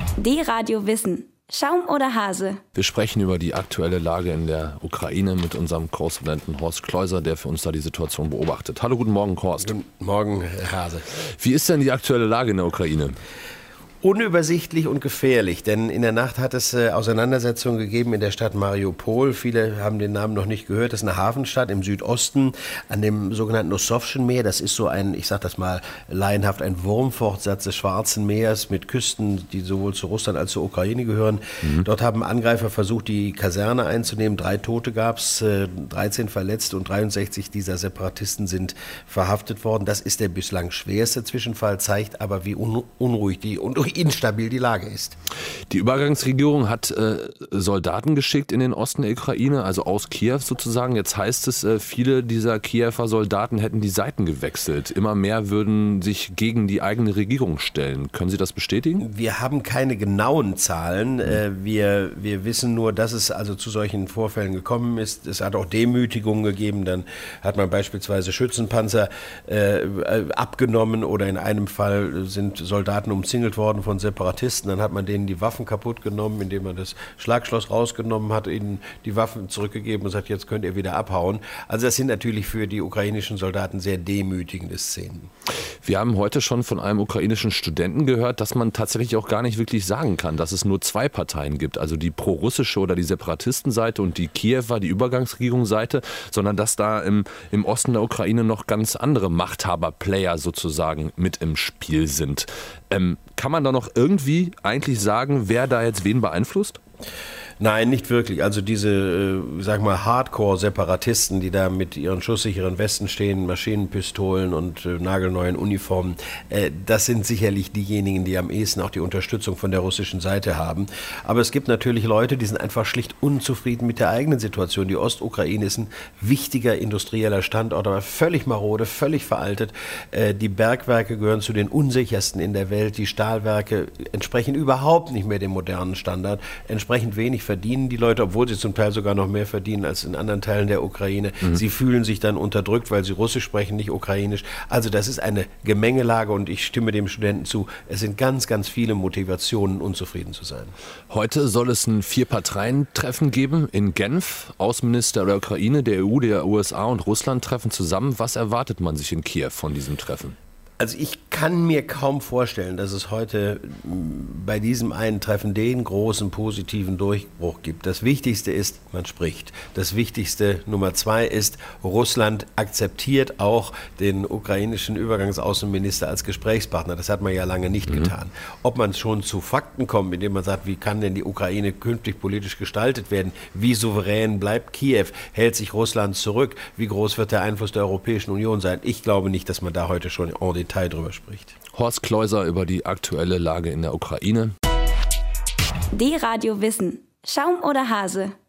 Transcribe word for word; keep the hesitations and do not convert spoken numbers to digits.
D-Radio Wissen. Schaum oder Hase? Wir sprechen über die aktuelle Lage in der Ukraine mit unserem Korrespondenten Horst Kleuser, der für uns da die Situation beobachtet. Hallo, guten Morgen, Horst. Guten Morgen, Herr Hase. Wie ist denn die aktuelle Lage in der Ukraine? Unübersichtlich und gefährlich, denn in der Nacht hat es äh, Auseinandersetzungen gegeben in der Stadt Mariupol. Viele haben den Namen noch nicht gehört. Das ist eine Hafenstadt im Südosten an dem sogenannten Ossowschen Meer. Das ist so ein, ich sage das mal laienhaft, ein Wurmfortsatz des Schwarzen Meers mit Küsten, die sowohl zu Russland als zur Ukraine gehören. Mhm. Dort haben Angreifer versucht, die Kaserne einzunehmen. Drei Tote gab es, äh, dreizehn verletzt und dreiundsechzig dieser Separatisten sind verhaftet worden. Das ist der bislang schwerste Zwischenfall, zeigt aber, wie un- unruhig die und instabil die Lage ist. Die Übergangsregierung hat äh, Soldaten geschickt in den Osten der Ukraine, also aus Kiew sozusagen. Jetzt heißt es, äh, viele dieser Kiewer Soldaten hätten die Seiten gewechselt. Immer mehr würden sich gegen die eigene Regierung stellen. Können Sie das bestätigen? Wir haben keine genauen Zahlen. Äh, wir, wir wissen nur, dass es also zu solchen Vorfällen gekommen ist. Es hat auch Demütigungen gegeben. Dann hat man beispielsweise Schützenpanzer äh, abgenommen oder in einem Fall sind Soldaten umzingelt worden von Separatisten, dann hat man denen die Waffen kaputt genommen, indem man das Schlagschloss rausgenommen hat, ihnen die Waffen zurückgegeben und sagt, jetzt könnt ihr wieder abhauen. Also das sind natürlich für die ukrainischen Soldaten sehr demütigende Szenen. Wir haben heute schon von einem ukrainischen Studenten gehört, dass man tatsächlich auch gar nicht wirklich sagen kann, dass es nur zwei Parteien gibt, also die prorussische oder die Separatistenseite und die Kiewer, die Übergangsregierungsseite, sondern dass da im, im Osten der Ukraine noch ganz andere Machthaber-Player sozusagen mit im Spiel sind. Ähm, kann man da noch irgendwie eigentlich sagen, wer da jetzt wen beeinflusst? Nein, nicht wirklich. Also diese, äh, sag mal, Hardcore-Separatisten, die da mit ihren schusssicheren Westen stehen, Maschinenpistolen und äh, nagelneuen Uniformen, äh, das sind sicherlich diejenigen, die am ehesten auch die Unterstützung von der russischen Seite haben. Aber es gibt natürlich Leute, die sind einfach schlicht unzufrieden mit der eigenen Situation. Die Ostukraine ist ein wichtiger industrieller Standort, aber völlig marode, völlig veraltet. Äh, die Bergwerke gehören zu den unsichersten in der Welt. Die Stahlwerke entsprechen überhaupt nicht mehr dem modernen Standard, entsprechend wenig verdienen die Leute, obwohl sie zum Teil sogar noch mehr verdienen als in anderen Teilen der Ukraine. Mhm. Sie fühlen sich dann unterdrückt, weil sie Russisch sprechen, nicht Ukrainisch. Also das ist eine Gemengelage und ich stimme dem Studenten zu. Es sind ganz, ganz viele Motivationen, unzufrieden zu sein. Heute soll es ein Vier-Parteien-Treffen geben in Genf. Außenminister der Ukraine, der E U, der U S A und Russland treffen zusammen. Was erwartet man sich in Kiew von diesem Treffen? Also ich kann mir kaum vorstellen, dass es heute bei diesem einen Treffen den großen positiven Durchbruch gibt. Das Wichtigste ist, man spricht. Das Wichtigste Nummer zwei ist, Russland akzeptiert auch den ukrainischen Übergangsaußenminister als Gesprächspartner. Das hat man ja lange nicht mhm. getan. Ob man schon zu Fakten kommt, indem man sagt, wie kann denn die Ukraine künftig politisch gestaltet werden? Wie souverän bleibt Kiew? Hält sich Russland zurück? Wie groß wird der Einfluss der Europäischen Union sein? Ich glaube nicht, dass man da heute schon en Detail drüber spricht. Horst Kleuser über die aktuelle Lage in der Ukraine. D-Radio Wissen. Schaum oder Hase?